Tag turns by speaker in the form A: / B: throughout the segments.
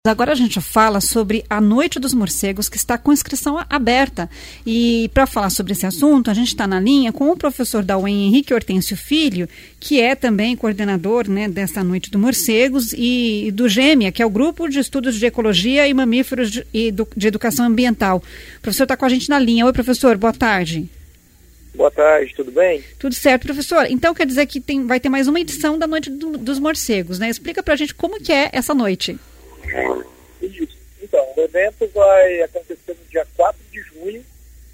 A: Agora a gente fala sobre a Noite dos Morcegos, que está com inscrição aberta. E para falar sobre esse assunto, a gente está na linha com o professor da UEM, Henrique Hortêncio Filho, que é também coordenador, né, dessa Noite dos Morcegos, e do GEMEA, que é o Grupo de Estudos de Ecologia e Mamíferos de Educação Ambiental. O professor está com a gente na linha. Oi, professor, boa tarde.
B: Boa tarde, tudo bem?
A: Tudo certo, professor. Então quer dizer que vai ter mais uma edição da Noite dos Morcegos, né? Explica para a gente como que é essa noite.
B: Isso. Então, o evento vai acontecer no dia 4 de junho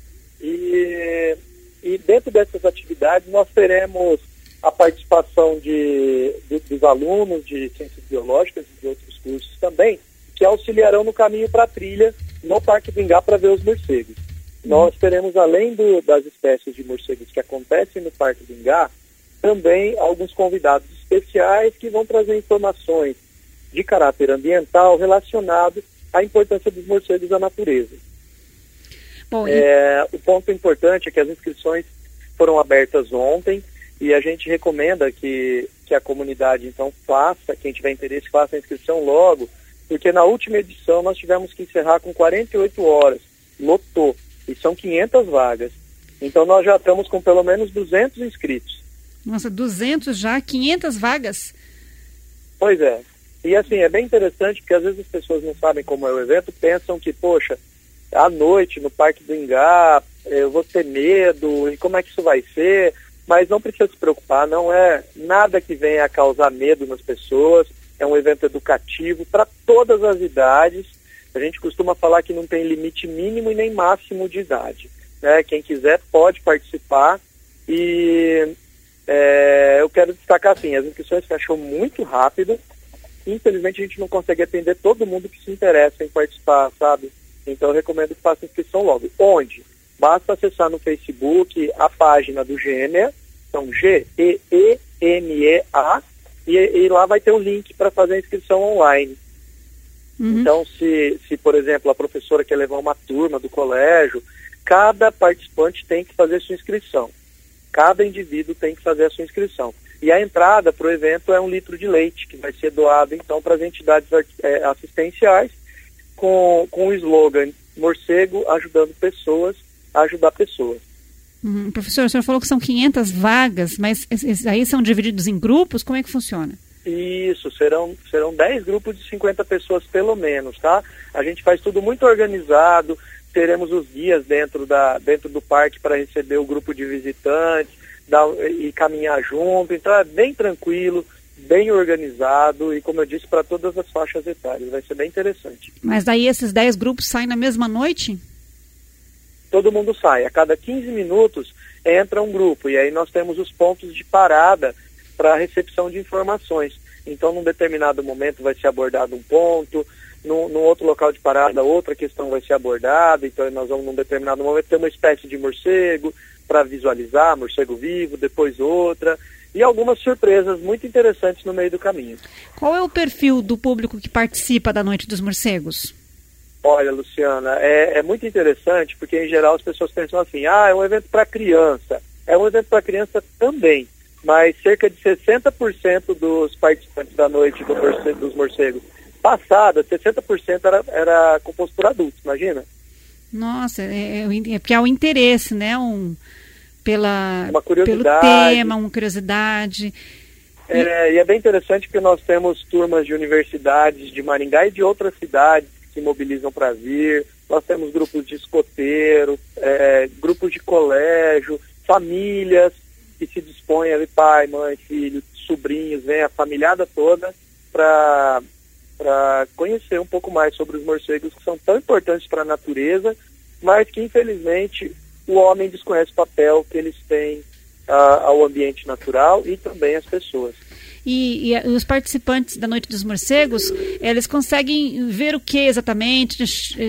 B: e dentro dessas atividades nós teremos a participação dos alunos de Ciências Biológicas e de outros cursos também, que auxiliarão no caminho para a trilha no Parque do Ingá para ver os morcegos. Nós teremos, além das espécies de morcegos que acontecem no Parque do Ingá, também alguns convidados especiais que vão trazer informações de caráter ambiental relacionado à importância dos morcegos à natureza.
A: Bom,
B: o ponto importante é que as inscrições foram abertas ontem e a gente recomenda que a comunidade então faça, quem tiver interesse, faça a inscrição logo, porque na última edição nós tivemos que encerrar com 48 horas, lotou, e são 500 vagas. Então nós já estamos com pelo menos 200 inscritos.
A: Nossa, 200 já? 500 vagas?
B: Pois é. E assim, é bem interessante porque às vezes as pessoas não sabem como é o evento, pensam que, poxa, à noite no Parque do Ingá, eu vou ter medo, e como é que isso vai ser? Mas não precisa se preocupar, não é nada que venha a causar medo nas pessoas, é um evento educativo para todas as idades. A gente costuma falar que não tem limite mínimo e nem máximo de idade, né? Quem quiser pode participar e eu quero destacar assim, as inscrições fechou muito rápido. Infelizmente a gente não consegue atender todo mundo que se interessa em participar, sabe? Então eu recomendo que faça inscrição logo. Onde? Basta acessar no Facebook a página do GEMEA, então GEEMEA, e lá vai ter um link para fazer a inscrição online.
A: Uhum.
B: Então se, por exemplo, a professora quer levar uma turma do colégio, cada participante tem que fazer sua inscrição. Cada indivíduo tem que fazer a sua inscrição. E a entrada para o evento é 1 litro de leite, que vai ser doado, então, para as entidades assistenciais, com o slogan Morcego ajudando pessoas a ajudar pessoas.
A: Professor, o senhor falou que são 500 vagas, mas aí são divididos em grupos? Como é que funciona?
B: Isso, serão 10 grupos de 50 pessoas pelo menos, tá? A gente faz tudo muito organizado, teremos os guias dentro do parque para receber o grupo de visitantes, e caminhar junto, então é bem tranquilo, bem organizado e, como eu disse, para todas as faixas etárias, vai ser bem interessante.
A: Mas daí esses 10 grupos saem na mesma noite?
B: Todo mundo sai, a cada 15 minutos entra um grupo e aí nós temos os pontos de parada para a recepção de informações. Então, num determinado momento vai ser abordado um ponto, num outro local de parada outra questão vai ser abordada, então nós vamos num determinado momento ter uma espécie de morcego para visualizar, morcego vivo, depois outra, e algumas surpresas muito interessantes no meio do caminho.
A: Qual é o perfil do público que participa da Noite dos Morcegos?
B: Olha, Luciana, é muito interessante, porque em geral as pessoas pensam assim, é um evento para criança. É um evento para criança também, mas cerca de 60% dos participantes da Noite dos Morcegos passada, 60% era composto por adultos, imagina?
A: Nossa, porque há um interesse, né?
B: Uma curiosidade.
A: Pelo tema, uma curiosidade.
B: E é bem interessante porque nós temos turmas de universidades de Maringá e de outras cidades que se mobilizam para vir. Nós temos grupos de escoteiro, grupos de colégio, famílias que se dispõem ali, pai, mãe, filho, sobrinhos, vem a familhada toda para conhecer um pouco mais sobre os morcegos que são tão importantes para a natureza, mas que infelizmente o homem desconhece o papel que eles têm ao ambiente natural e também às pessoas.
A: E os participantes da Noite dos Morcegos, eles conseguem ver o que exatamente?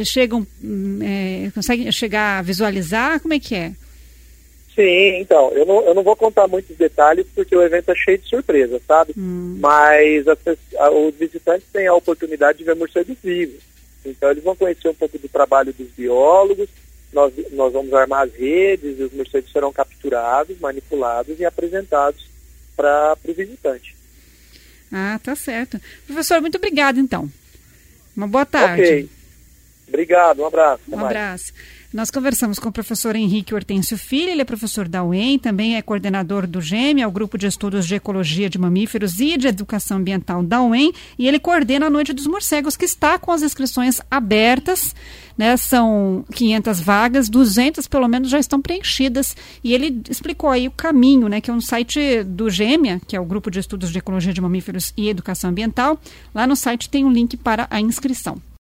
A: Conseguem chegar a visualizar? Como é que é?
B: Sim, então, eu não vou contar muitos detalhes porque o evento é cheio de surpresas, sabe? Mas os visitantes têm a oportunidade de ver morcegos vivos. Então eles vão conhecer um pouco do trabalho dos biólogos, nós vamos armar as redes e os morcegos serão capturados, manipulados e apresentados para o visitante.
A: Ah, tá certo. Professor, muito obrigado então. Uma boa tarde.
B: Ok. Obrigado, um abraço.
A: Um abraço. Nós conversamos com o professor Henrique Hortêncio Filho, ele é professor da UEM, também é coordenador do GEM, é o Grupo de Estudos de Ecologia de Mamíferos e de Educação Ambiental da UEM, e ele coordena a Noite dos Morcegos, que está com as inscrições abertas, né? São 500 vagas, 200 pelo menos já estão preenchidas, e ele explicou aí o caminho, né? Que é um site do GEMEA, que é o Grupo de Estudos de Ecologia de Mamíferos e Educação Ambiental. Lá no site tem um link para a inscrição.